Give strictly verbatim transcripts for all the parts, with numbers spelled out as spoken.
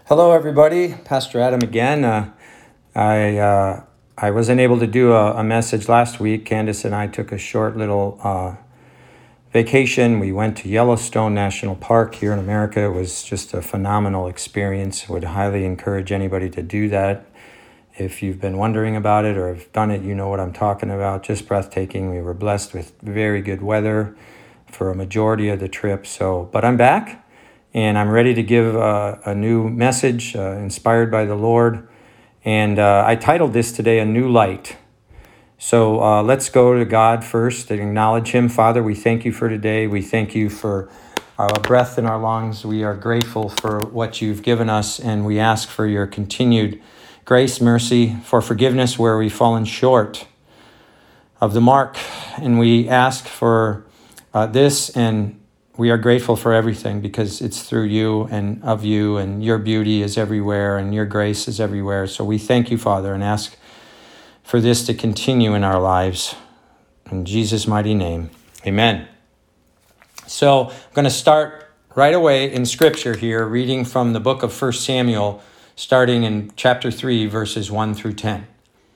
Hello, everybody. Pastor Adam again. Uh, I uh, I wasn't able to do a, a message last week. Candace and I took a short little uh, vacation. We went to Yellowstone National Park here in America. It was just a phenomenal experience. Would highly encourage anybody to do that. If you've been wondering about it or have done it, you know what I'm talking about. Just breathtaking. We were blessed with very good weather for a majority of the trip. So, but I'm back. And I'm ready to give uh, a new message uh, inspired by the Lord. And uh, I titled this today, A New Light. So uh, let's go to God first and acknowledge Him. Father, we thank you for today. We thank you for our breath in our lungs. We are grateful for what you've given us. And we ask for your continued grace, mercy, for forgiveness where we've fallen short of the mark. And we ask for uh, this, and we are grateful for everything because it's through you and of you, and your beauty is everywhere and your grace is everywhere. So we thank you, Father, and ask for this to continue in our lives. In Jesus' mighty name, amen. So I'm going to start right away in Scripture here, reading from the book of First Samuel, starting in chapter three, verses one through ten.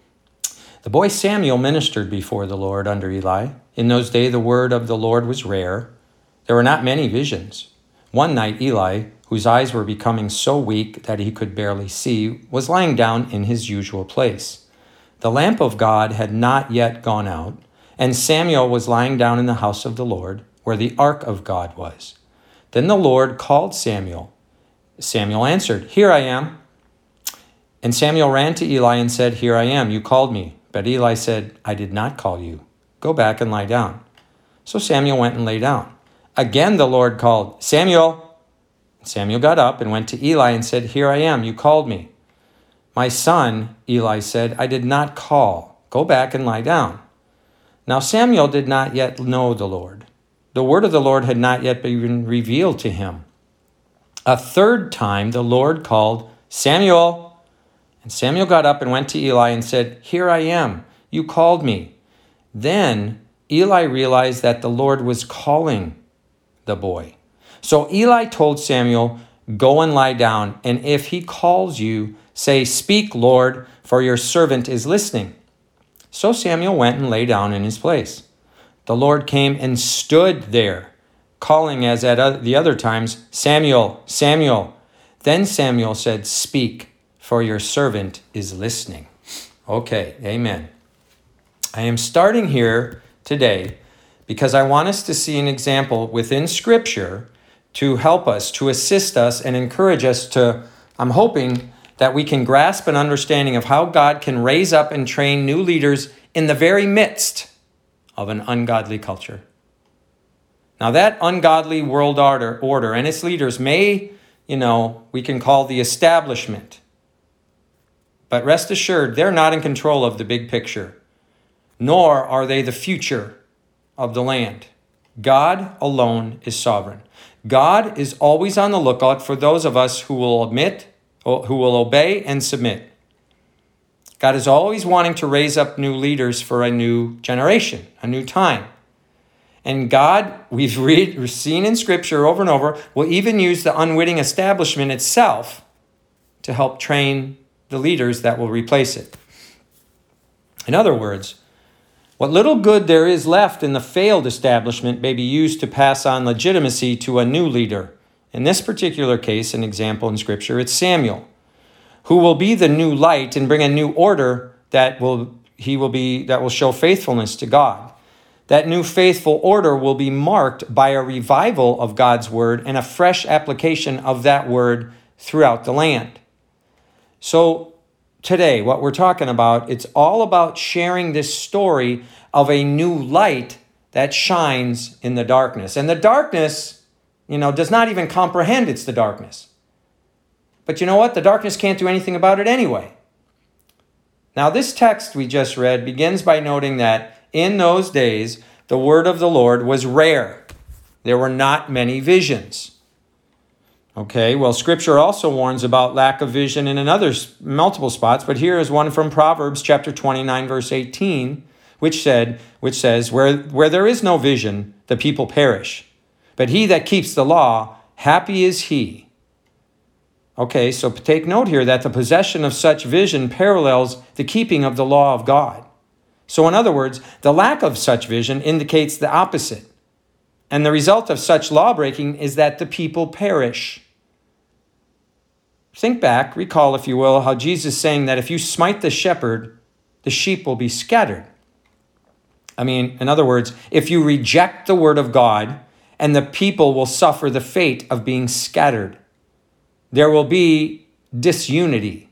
The boy Samuel ministered before the Lord under Eli. In those days, the word of the Lord was rare. There were not many visions. One night, Eli, whose eyes were becoming so weak that he could barely see, was lying down in his usual place. The lamp of God had not yet gone out, and Samuel was lying down in the house of the Lord, where the ark of God was. Then the Lord called Samuel. Samuel answered, "Here I am." And Samuel ran to Eli and said, "Here I am, you called me." But Eli said, "I did not call you. Go back and lie down." So Samuel went and lay down. Again the Lord called, "Samuel." Samuel got up and went to Eli and said, "Here I am, you called me." "My son," Eli said, "I did not call. Go back and lie down." Now Samuel did not yet know the Lord. The word of the Lord had not yet been revealed to him. A third time the Lord called, "Samuel." And Samuel got up and went to Eli and said, "Here I am, you called me." Then Eli realized that the Lord was calling the boy. So Eli told Samuel, "Go and lie down, and if he calls you, say, 'Speak, Lord, for your servant is listening.'" So Samuel went and lay down in his place. The Lord came and stood there, calling as at the other times, "Samuel, Samuel." Then Samuel said, "Speak, for your servant is listening." Okay, amen. I am starting here today because I want us to see an example within Scripture to help us, to assist us, and encourage us to, I'm hoping, that we can grasp an understanding of how God can raise up and train new leaders in the very midst of an ungodly culture. Now that ungodly world order, order and its leaders may, you know, we can call the establishment. But rest assured, they're not in control of the big picture, nor are they the future of the land. God alone is sovereign. God is always on the lookout for those of us who will admit, who will obey and submit. God is always wanting to raise up new leaders for a new generation, a new time. And God, we've read, seen in Scripture over and over, will even use the unwitting establishment itself to help train the leaders that will replace it. In other words, what little good there is left in the failed establishment may be used to pass on legitimacy to a new leader. In this particular case, an example in Scripture, it's Samuel, who will be the new light and bring a new order that will he will be that will show faithfulness to God. That new faithful order will be marked by a revival of God's word and a fresh application of that word throughout the land. So today, what we're talking about, it's all about sharing this story of a new light that shines in the darkness. And the darkness, you know, does not even comprehend it's the darkness. But you know what? The darkness can't do anything about it anyway. Now, this text we just read begins by noting that in those days, the word of the Lord was rare. There were not many visions. Okay, well, Scripture also warns about lack of vision in another multiple spots, but here is one from Proverbs chapter twenty-nine, verse eighteen, which said, which says, "Where where there is no vision, the people perish. But he that keeps the law, happy is he." Okay, so take note here that the possession of such vision parallels the keeping of the law of God. So in other words, the lack of such vision indicates the opposite. And the result of such lawbreaking is that the people perish. Think back, recall, if you will, how Jesus is saying that if you smite the shepherd, the sheep will be scattered. I mean, in other words, if you reject the word of God, and the people will suffer the fate of being scattered. There will be disunity.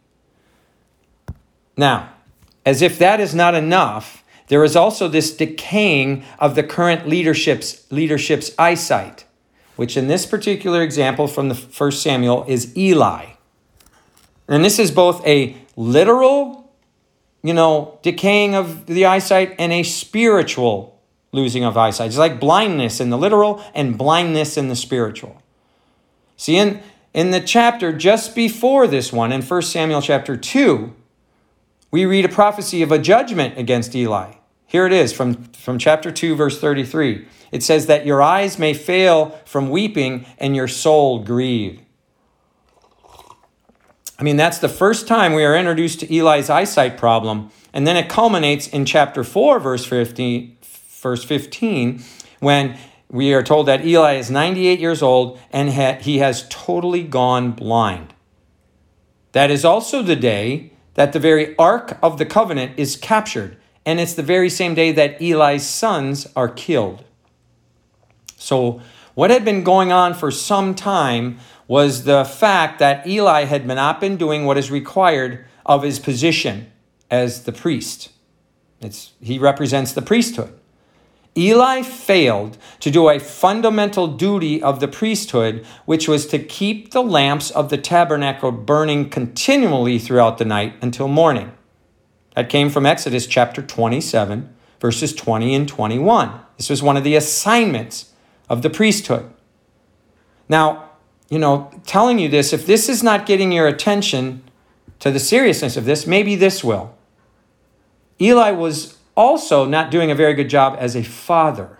Now, as if that is not enough, there is also this decaying of the current leadership's, leadership's eyesight, which in this particular example from the First Samuel is Eli. And this is both a literal, you know, decaying of the eyesight and a spiritual losing of eyesight. It's like blindness in the literal and blindness in the spiritual. See, in, in the chapter just before this one, in First Samuel chapter two, we read a prophecy of a judgment against Eli. Here it is from, from chapter two, verse thirty-three. It says that your eyes may fail from weeping and your soul grieve. I mean, that's the first time we are introduced to Eli's eyesight problem. And then it culminates in chapter four, verse fifteen, verse fifteen, when we are told that Eli is ninety-eight years old and ha- he has totally gone blind. That is also the day that the very Ark of the Covenant is captured. And it's the very same day that Eli's sons are killed. So what had been going on for some time was the fact that Eli had not been doing what is required of his position as the priest. It's, he represents the priesthood. Eli failed to do a fundamental duty of the priesthood, which was to keep the lamps of the tabernacle burning continually throughout the night until morning. That came from Exodus chapter twenty-seven, verses twenty and twenty-one. This was one of the assignments of the priesthood. Now, you know, telling you this, if this is not getting your attention to the seriousness of this, maybe this will. Eli was also not doing a very good job as a father.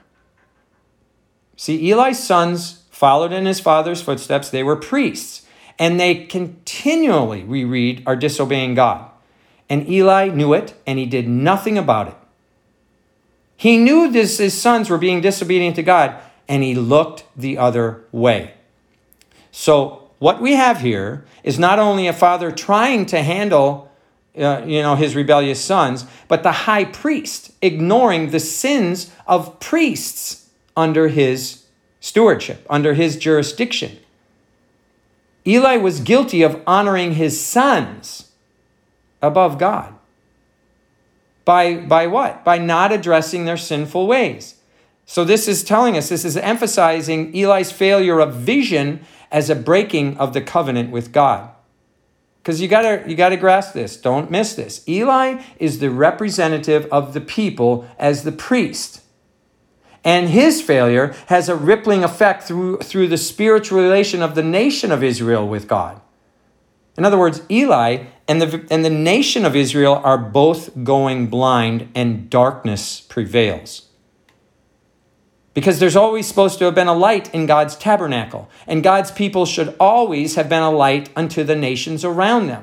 See, Eli's sons followed in his father's footsteps. They were priests, and they continually, we read, are disobeying God. And Eli knew it, and he did nothing about it. He knew this, his sons were being disobedient to God, and he looked the other way. So what we have here is not only a father trying to handle uh, you know, his rebellious sons, but the high priest ignoring the sins of priests under his stewardship, under his jurisdiction. Eli was guilty of honoring his sons above God. By, by what? By not addressing their sinful ways. So this is telling us, this is emphasizing Eli's failure of vision as a breaking of the covenant with God. Because you gotta, you gotta grasp this. Don't miss this. Eli is the representative of the people as the priest. And his failure has a rippling effect through, through the spiritual relation of the nation of Israel with God. In other words, Eli and the, and the nation of Israel are both going blind, and darkness prevails. Because there's always supposed to have been a light in God's tabernacle, and God's people should always have been a light unto the nations around them.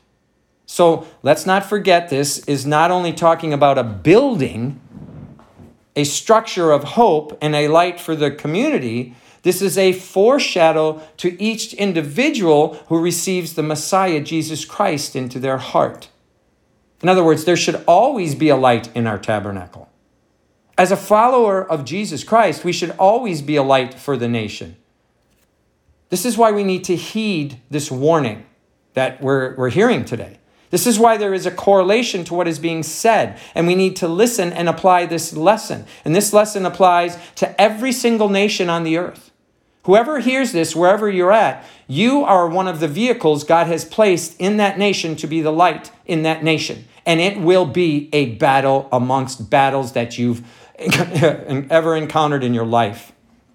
So let's not forget, this is not only talking about a building, a structure of hope and a light for the community. This is a foreshadow to each individual who receives the Messiah, Jesus Christ, into their heart. In other words, there should always be a light in our tabernacle. As a follower of Jesus Christ, we should always be a light for the nation. This is why we need to heed this warning that we're, we're hearing today. This is why there is a correlation to what is being said, and we need to listen and apply this lesson. And this lesson applies to every single nation on the earth. Whoever hears this, wherever you're at, you are one of the vehicles God has placed in that nation to be the light in that nation. And it will be a battle amongst battles that you've ever encountered in your life.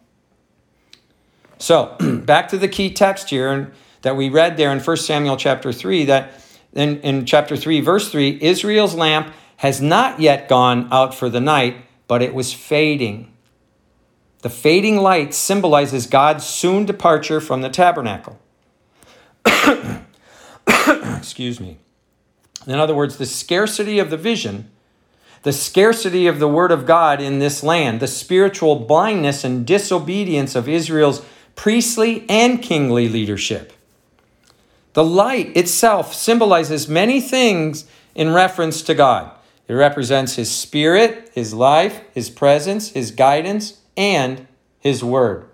So, back to the key text here that we read there in First Samuel chapter three, that in, in chapter three, verse three, Israel's lamp has not yet gone out for the night, but it was fading. The fading light symbolizes God's soon departure from the tabernacle. Excuse me. In other words, the scarcity of the vision, the scarcity of the word of God in this land, the spiritual blindness and disobedience of Israel's priestly and kingly leadership. The light itself symbolizes many things in reference to God. It represents his spirit, his life, his presence, his guidance, and his word.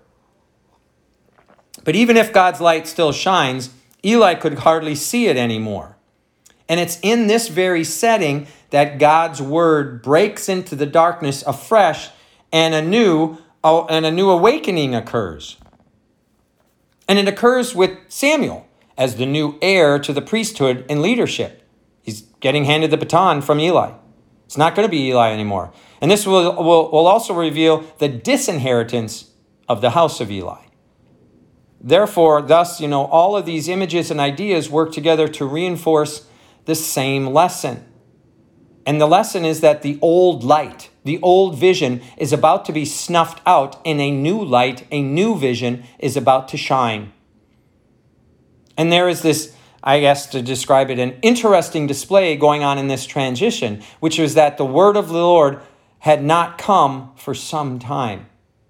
But even if God's light still shines, Eli could hardly see it anymore. And it's in this very setting that God's word breaks into the darkness afresh, and a new, and a new awakening occurs. And it occurs with Samuel as the new heir to the priesthood and leadership. He's getting handed the baton from Eli. It's not going to be Eli anymore. And this will, will, will also reveal the disinheritance of the house of Eli. Therefore, thus, you know, all of these images and ideas work together to reinforce the same lesson. And the lesson is that the old light, the old vision is about to be snuffed out, and a new light, a new vision is about to shine. And there is this, I guess to describe it, an interesting display going on in this transition, which was that the word of the Lord had not come for some time.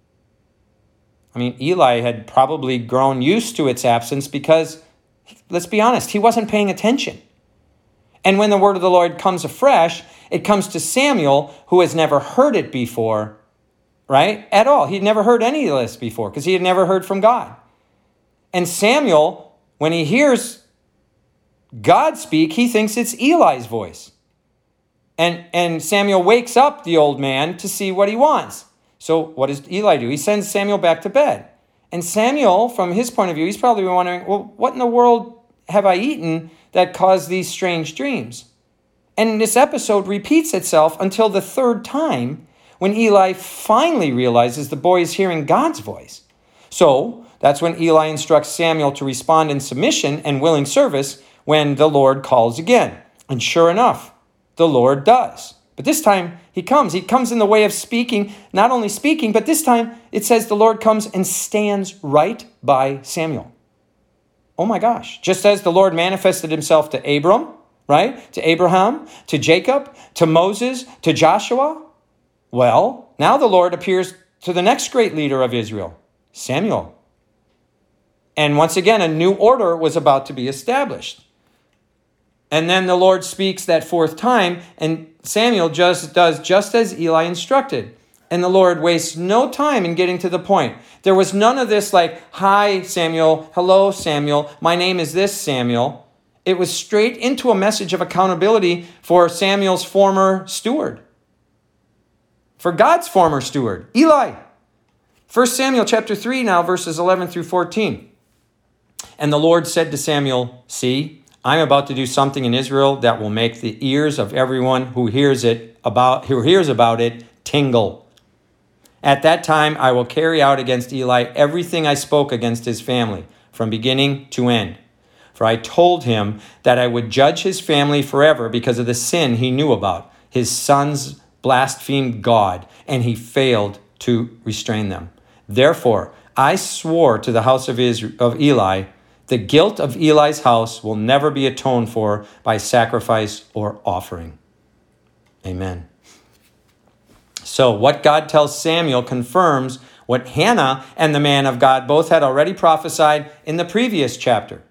I mean, Eli had probably grown used to its absence because, let's be honest, he wasn't paying attention. And when the word of the Lord comes afresh, it comes to Samuel, who has never heard it before, right? At all. He'd never heard any of this before because he had never heard from God. And Samuel, when he hears God speak, he thinks it's Eli's voice. And, and Samuel wakes up the old man to see what he wants. So what does Eli do? He sends Samuel back to bed. And Samuel, from his point of view, he's probably wondering, well, what in the world have I eaten that caused these strange dreams? And this episode repeats itself until the third time when Eli finally realizes the boy is hearing God's voice. So that's when Eli instructs Samuel to respond in submission and willing service when the Lord calls again. And sure enough, the Lord does. But this time he comes. He comes in the way of speaking, not only speaking, but this time it says the Lord comes and stands right by Samuel. Oh my gosh. Just as the Lord manifested himself to Abram, right? To Abraham, to Jacob, to Moses, to Joshua. Well, now the Lord appears to the next great leader of Israel, Samuel. And once again, a new order was about to be established. And then the Lord speaks that fourth time, and Samuel just does just as Eli instructed. And the Lord wastes no time in getting to the point. There was none of this like, hi, Samuel, hello, Samuel, my name is this, Samuel. It was straight into a message of accountability for Samuel's former steward. For God's former steward, Eli. First Samuel chapter three now, verses eleven through fourteen. And the Lord said to Samuel, see, I'm about to do something in Israel that will make the ears of everyone who hears it about who hears about it tingle. At that time, I will carry out against Eli everything I spoke against his family, from beginning to end. For I told him that I would judge his family forever because of the sin he knew about. His sons blasphemed God, and he failed to restrain them. Therefore, I swore to the house of Israel, of Eli, the guilt of Eli's house will never be atoned for by sacrifice or offering. Amen. So what God tells Samuel confirms what Hannah and the man of God both had already prophesied in the previous chapter.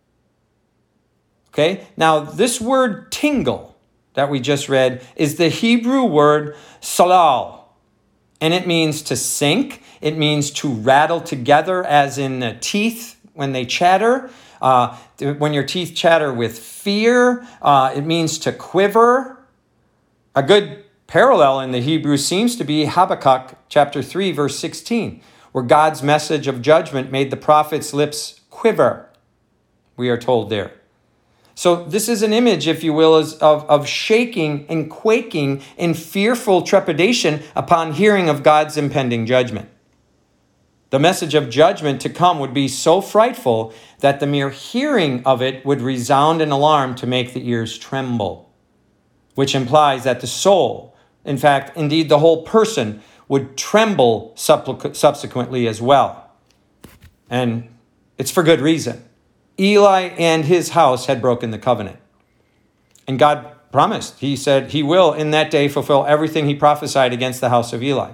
Okay, now this word tingle that we just read is the Hebrew word salal. And it means to sink. It means to rattle together, as in the teeth when they chatter. Uh, when your teeth chatter with fear, uh, it means to quiver. A good parallel in the Hebrew seems to be Habakkuk chapter three, verse sixteen, where God's message of judgment made the prophet's lips quiver, we are told there. So this is an image, if you will, of, of shaking and quaking in fearful trepidation upon hearing of God's impending judgment. The message of judgment to come would be so frightful that the mere hearing of it would resound an alarm to make the ears tremble, which implies that the soul, in fact, indeed the whole person, would tremble subsequently as well. And it's for good reason. Eli and his house had broken the covenant. And God promised. He said he will in that day fulfill everything he prophesied against the house of Eli.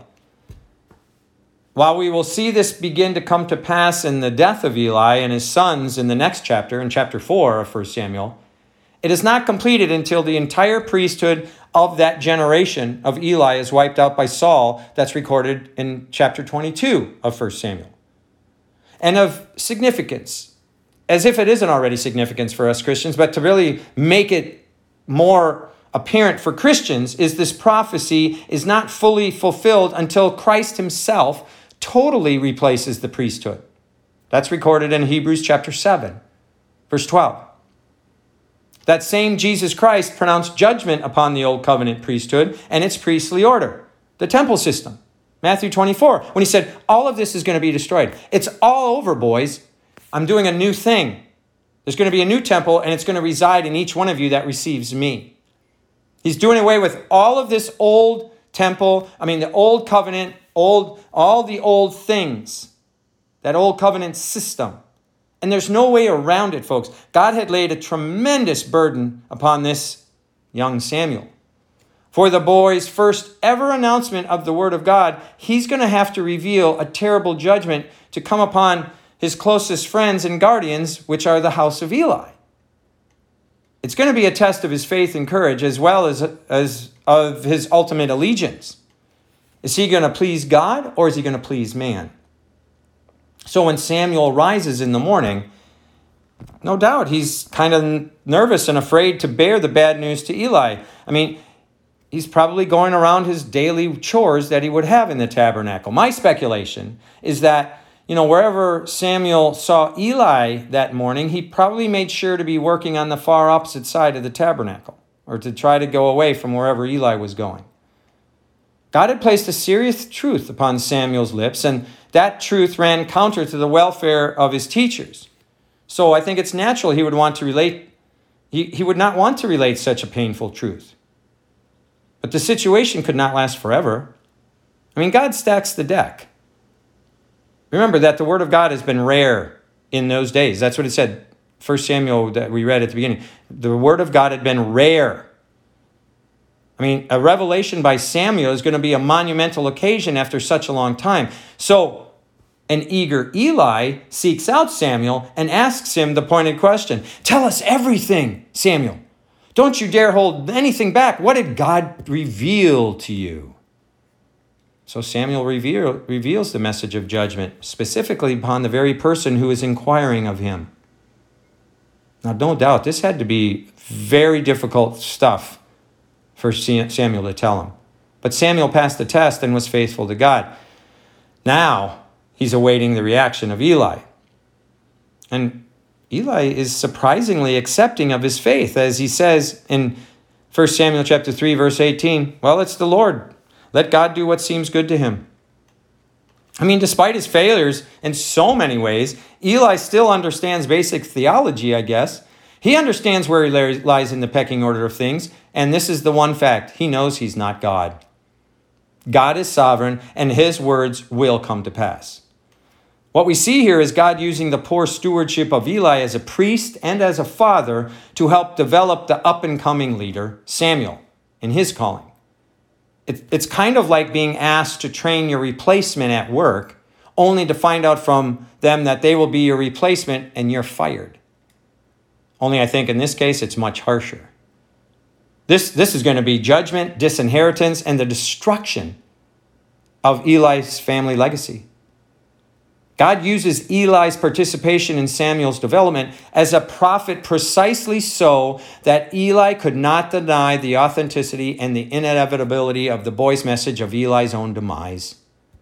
While we will see this begin to come to pass in the death of Eli and his sons in the next chapter, in chapter four of First Samuel, it is not completed until the entire priesthood of that generation of Eli is wiped out by Saul. That's recorded in chapter twenty-two of First Samuel. And of significance, as if it isn't already significance for us Christians, but to really make it more apparent for Christians, is this prophecy is not fully fulfilled until Christ himself totally replaces the priesthood. That's recorded in Hebrews chapter seven, verse twelve. That same Jesus Christ pronounced judgment upon the old covenant priesthood and its priestly order, the temple system. Matthew twenty-four, when he said, all of this is going to be destroyed. It's all over, boys. I'm doing a new thing. There's going to be a new temple, and it's going to reside in each one of you that receives me. He's doing away with all of this old temple, I mean, the old covenant, old, all the old things, that old covenant system. And there's no way around it, folks. God had laid a tremendous burden upon this young Samuel. For the boy's first ever announcement of the word of God, he's going to have to reveal a terrible judgment to come upon his closest friends and guardians, which are the house of Eli. It's going to be a test of his faith and courage, as well as, as of his ultimate allegiance. Is he going to please God, or is he going to please man? So when Samuel rises in the morning, no doubt he's kind of nervous and afraid to bear the bad news to Eli. I mean, he's probably going around his daily chores that he would have in the tabernacle. My speculation is that, you know, wherever Samuel saw Eli that morning, he probably made sure to be working on the far opposite side of the tabernacle, or to try to go away from wherever Eli was going. God had placed a serious truth upon Samuel's lips, and that truth ran counter to the welfare of his teachers. So I think it's natural he would want to relate, he, he would not want to relate such a painful truth. But the situation could not last forever. I mean, God stacks the deck. Remember that the word of God has been rare in those days. That's what it said, First Samuel that we read at the beginning. The word of God had been rare. I mean, a revelation by Samuel is going to be a monumental occasion after such a long time. So an eager Eli seeks out Samuel and asks him the pointed question. Tell us everything, Samuel. Don't you dare hold anything back. What did God reveal to you? So Samuel reveal, reveals the message of judgment, specifically upon the very person who is inquiring of him. Now, no doubt, this had to be very difficult stuff for Samuel to tell him. But Samuel passed the test and was faithful to God. Now, he's awaiting the reaction of Eli. And Eli is surprisingly accepting of his faith, as he says in First Samuel chapter three, verse eighteen, well, it's the Lord. Let God do what seems good to him. I mean, despite his failures in so many ways, Eli still understands basic theology, I guess. He understands where he lies in the pecking order of things, and this is the one fact. He knows he's not God. God is sovereign, and his words will come to pass. What we see here is God using the poor stewardship of Eli as a priest and as a father to help develop the up-and-coming leader, Samuel, in his calling. It's kind of like being asked to train your replacement at work, only to find out from them that they will be your replacement and you're fired. Only I think in this case, it's much harsher. This, this is going to be judgment, disinheritance, and the destruction of Eli's family legacy. God uses Eli's participation in Samuel's development as a prophet precisely so that Eli could not deny the authenticity and the inevitability of the boy's message of Eli's own demise.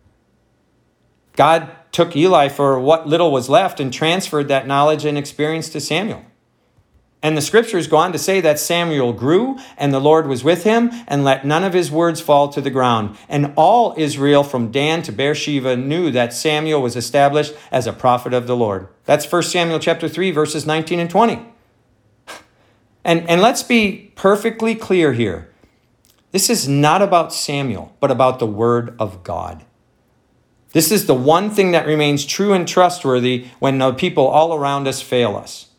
God took Eli for what little was left and transferred that knowledge and experience to Samuel. And the scriptures go on to say that Samuel grew and the Lord was with him and let none of his words fall to the ground. And all Israel from Dan to Beersheba knew that Samuel was established as a prophet of the Lord. That's First Samuel chapter three, verses nineteen and twenty. And, and let's be perfectly clear here. This is not about Samuel, but about the word of God. This is the one thing that remains true and trustworthy when the people all around us fail us.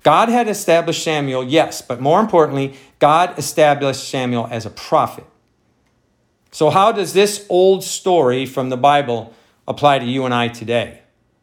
God had established Samuel, yes, but more importantly, God established Samuel as a prophet. So how does this old story from the Bible apply to you and I today?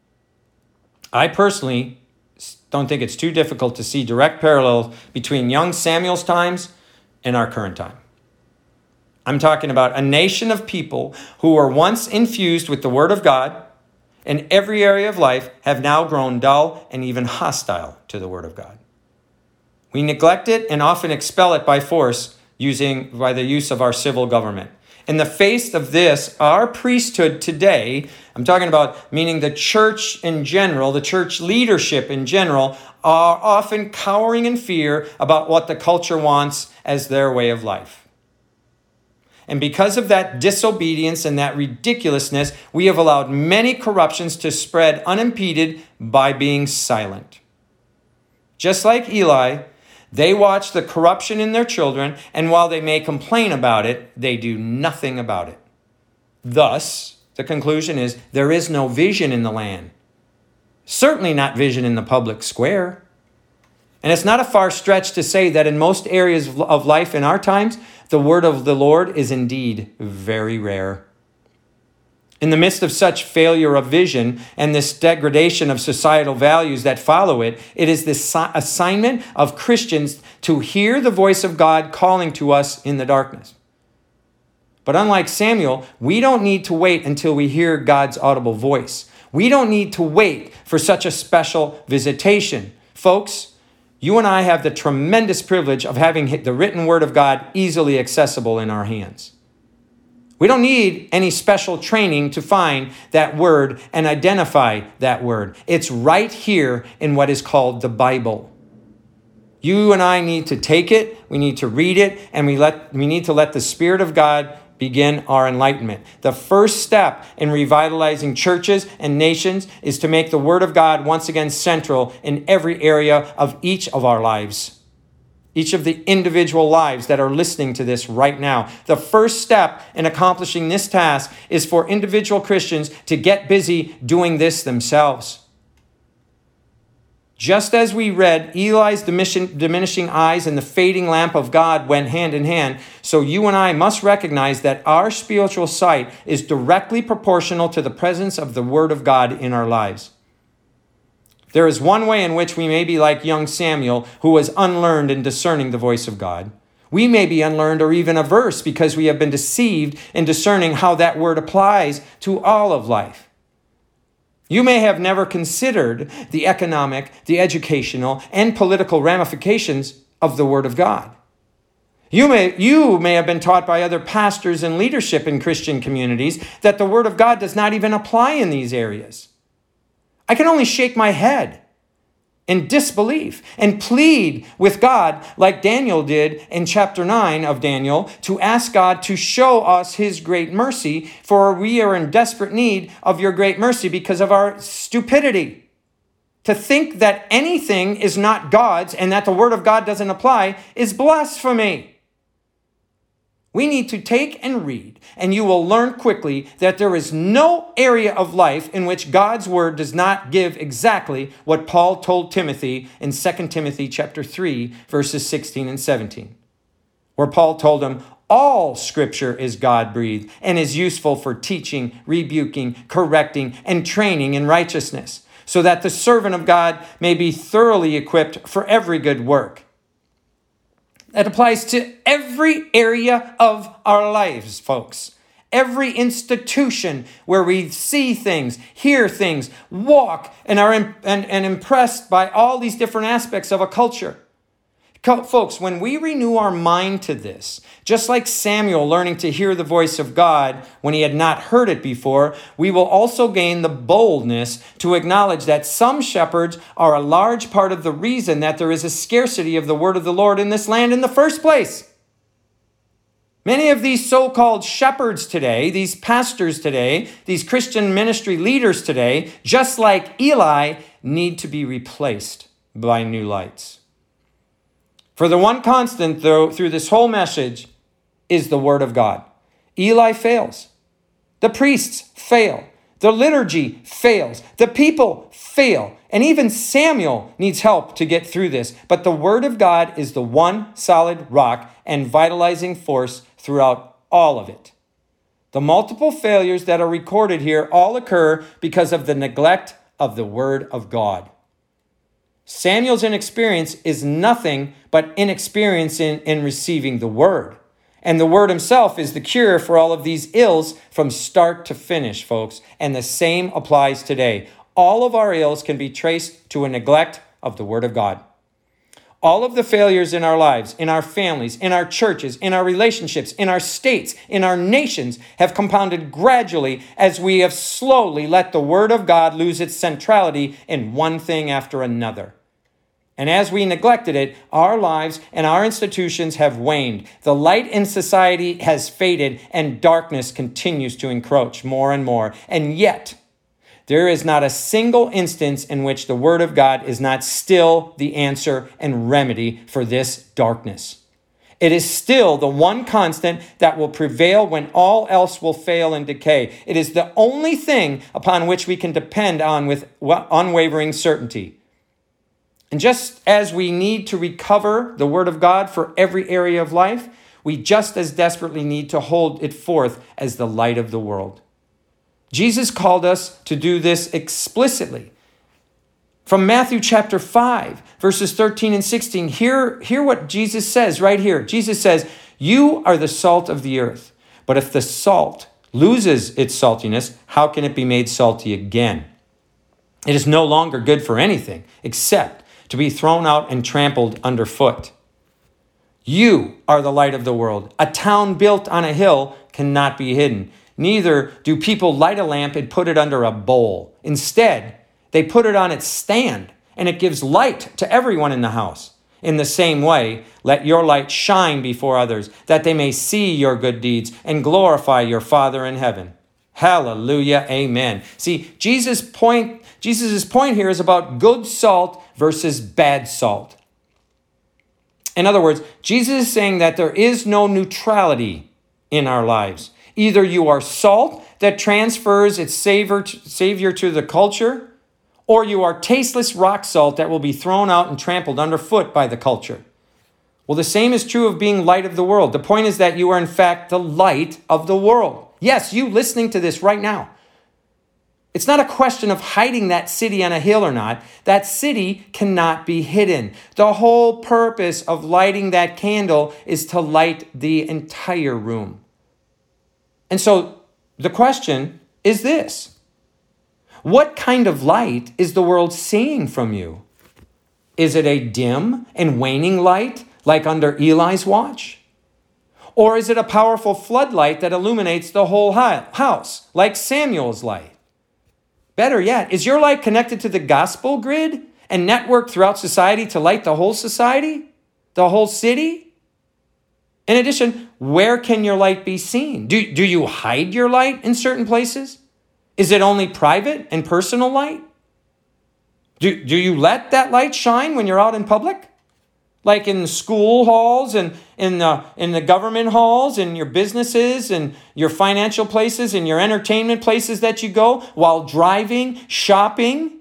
I personally don't think it's too difficult to see direct parallels between young Samuel's times and our current time. I'm talking about a nation of people who were once infused with the Word of God in every area of life have now grown dull and even hostile to the Word of God. We neglect it and often expel it by force using by the use of our civil government. In the face of this, our priesthood today, I'm talking about meaning the church in general, the church leadership in general, are often cowering in fear about what the culture wants as their way of life. And because of that disobedience and that ridiculousness, we have allowed many corruptions to spread unimpeded by being silent. Just like Eli, they watch the corruption in their children, and while they may complain about it, they do nothing about it. Thus, the conclusion is there is no vision in the land. Certainly not vision in the public square. And it's not a far stretch to say that in most areas of life in our times, the word of the Lord is indeed very rare. In the midst of such failure of vision and this degradation of societal values that follow it, it is the assignment of Christians to hear the voice of God calling to us in the darkness. But unlike Samuel, we don't need to wait until we hear God's audible voice. We don't need to wait for such a special visitation. Folks, you and I have the tremendous privilege of having the written word of God easily accessible in our hands. We don't need any special training to find that word and identify that word. It's right here in what is called the Bible. You and I need to take it, we need to read it, and we let we need to let the Spirit of God begin our enlightenment. The first step in revitalizing churches and nations is to make the Word of God once again central in every area of each of our lives. Each of the individual lives that are listening to this right now. The first step in accomplishing this task is for individual Christians to get busy doing this themselves. Just as we read Eli's diminishing eyes and the fading lamp of God went hand in hand, so you and I must recognize that our spiritual sight is directly proportional to the presence of the Word of God in our lives. There is one way in which we may be like young Samuel, who was unlearned in discerning the voice of God. We may be unlearned or even averse because we have been deceived in discerning how that word applies to all of life. You may have never considered the economic, the educational, and political ramifications of the Word of God. You may, you may have been taught by other pastors and leadership in Christian communities that the Word of God does not even apply in these areas. I can only shake my head in disbelief and plead with God like Daniel did in chapter nine of Daniel to ask God to show us his great mercy, for we are in desperate need of your great mercy because of our stupidity. To think that anything is not God's and that the Word of God doesn't apply is blasphemy. We need to take and read, and you will learn quickly that there is no area of life in which God's word does not give exactly what Paul told Timothy in Second Timothy chapter three, verses sixteen and seventeen, where Paul told him, all scripture is God-breathed and is useful for teaching, rebuking, correcting, and training in righteousness, so that the servant of God may be thoroughly equipped for every good work. That applies to every area of our lives, folks. Every institution where we see things, hear things, walk, and are in, and, and impressed by all these different aspects of a culture. Folks, when we renew our mind to this, just like Samuel learning to hear the voice of God when he had not heard it before, we will also gain the boldness to acknowledge that some shepherds are a large part of the reason that there is a scarcity of the word of the Lord in this land in the first place. Many of these so-called shepherds today, these pastors today, these Christian ministry leaders today, just like Eli, need to be replaced by new lights. For the one constant, though, through this whole message is the Word of God. Eli fails. The priests fail. The liturgy fails. The people fail. And even Samuel needs help to get through this. But the Word of God is the one solid rock and vitalizing force throughout all of it. The multiple failures that are recorded here all occur because of the neglect of the Word of God. Samuel's inexperience is nothing but inexperience in, in receiving the Word. And the Word himself is the cure for all of these ills from start to finish, folks. And the same applies today. All of our ills can be traced to a neglect of the Word of God. All of the failures in our lives, in our families, in our churches, in our relationships, in our states, in our nations have compounded gradually as we have slowly let the Word of God lose its centrality in one thing after another. And as we neglected it, our lives and our institutions have waned. The light in society has faded and darkness continues to encroach more and more. And yet, there is not a single instance in which the Word of God is not still the answer and remedy for this darkness. It is still the one constant that will prevail when all else will fail and decay. It is the only thing upon which we can depend on with unwavering certainty. And just as we need to recover the Word of God for every area of life, we just as desperately need to hold it forth as the light of the world. Jesus called us to do this explicitly. From Matthew chapter five, verses thirteen and sixteen, hear, hear what Jesus says right here. Jesus says, "You are the salt of the earth, but if the salt loses its saltiness, how can it be made salty again? It is no longer good for anything except to be thrown out and trampled underfoot. You are the light of the world. A town built on a hill cannot be hidden. Neither do people light a lamp and put it under a bowl. Instead, they put it on its stand, and it gives light to everyone in the house. In the same way, let your light shine before others, that they may see your good deeds and glorify your Father in heaven." Hallelujah, amen. See, Jesus' point, Jesus' point here is about good salt versus bad salt. In other words, Jesus is saying that there is no neutrality in our lives. Either you are salt that transfers its savor to, savior to the culture, or you are tasteless rock salt that will be thrown out and trampled underfoot by the culture. Well, the same is true of being light of the world. The point is that you are in fact the light of the world. Yes, you listening to this right now. It's not a question of hiding that city on a hill or not. That city cannot be hidden. The whole purpose of lighting that candle is to light the entire room. And so the question is this: what kind of light is the world seeing from you? Is it a dim and waning light like under Eli's watch? Or is it a powerful floodlight that illuminates the whole house like Samuel's light? Better yet, is your light connected to the gospel grid and networked throughout society to light the whole society, the whole city? In addition, where can your light be seen? Do, do you hide your light in certain places? Is it only private and personal light? Do, do you let that light shine when you're out in public? Like in the school halls and in the, in the government halls and your businesses and your financial places and your entertainment places that you go while driving, shopping?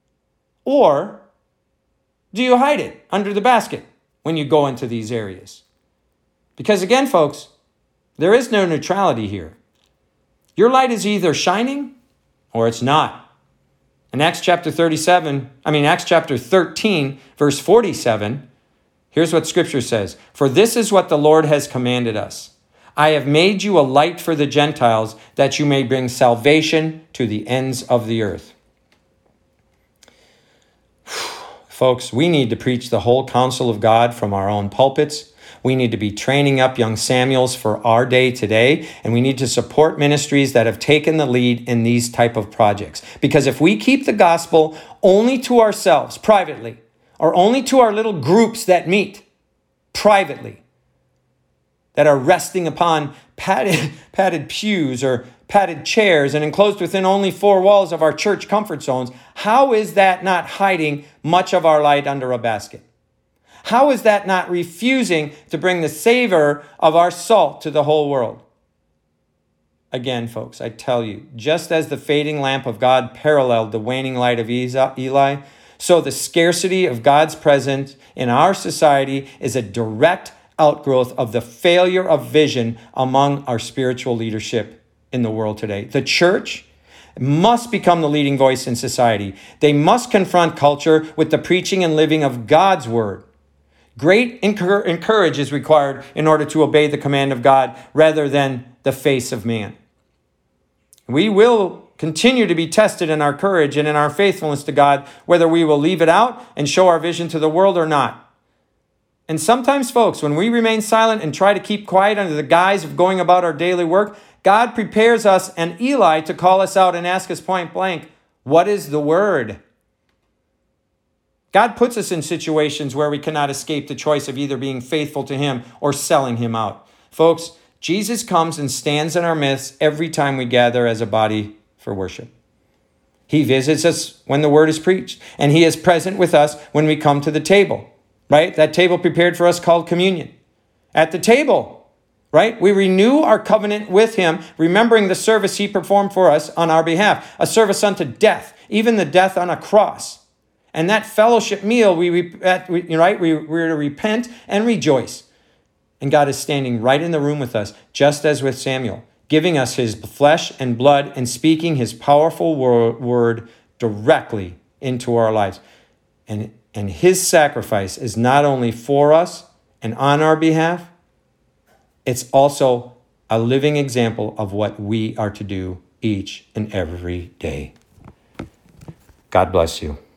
Or do you hide it under the basket when you go into these areas? Because again, folks, there is no neutrality here. Your light is either shining or it's not. In Acts chapter thirty-seven, I mean Acts chapter thirteen, verse forty-seven, here's what Scripture says: "For this is what the Lord has commanded us. I have made you a light for the Gentiles, that you may bring salvation to the ends of the earth." Folks, we need to preach the whole counsel of God from our own pulpits. We need to be training up young Samuels for our day today, and we need to support ministries that have taken the lead in these type of projects. Because if we keep the gospel only to ourselves privately, or only to our little groups that meet privately, that are resting upon padded, padded pews or padded chairs and enclosed within only four walls of our church comfort zones, how is that not hiding much of our light under a basket? How is that not refusing to bring the savor of our salt to the whole world? again, folks, I tell you, just as the fading lamp of God paralleled the waning light of Eli, so the scarcity of God's presence in our society is a direct outgrowth of the failure of vision among our spiritual leadership in the world today. The church must become the leading voice in society. They must confront culture with the preaching and living of God's word. Great encourage courage is required in order to obey the command of God rather than the face of man. We will continue to be tested in our courage and in our faithfulness to God, whether we will leave it out and show our vision to the world or not. And sometimes, folks, when we remain silent and try to keep quiet under the guise of going about our daily work, God prepares us and Eli to call us out and ask us point blank, what is the word? God puts us in situations where we cannot escape the choice of either being faithful to him or selling him out. Folks, Jesus comes and stands in our midst every time we gather as a body for worship. He visits us when the word is preached, and he is present with us when we come to the table, right? That table prepared for us called communion. At the table, right? We renew our covenant with him, remembering the service he performed for us on our behalf, a service unto death, even the death on a cross. And that fellowship meal, we, we right, we, we're to repent and rejoice. And God is standing right in the room with us, just as with Samuel, giving us his flesh and blood and speaking his powerful word directly into our lives. And, and his sacrifice is not only for us and on our behalf, it's also a living example of what we are to do each and every day. God bless you.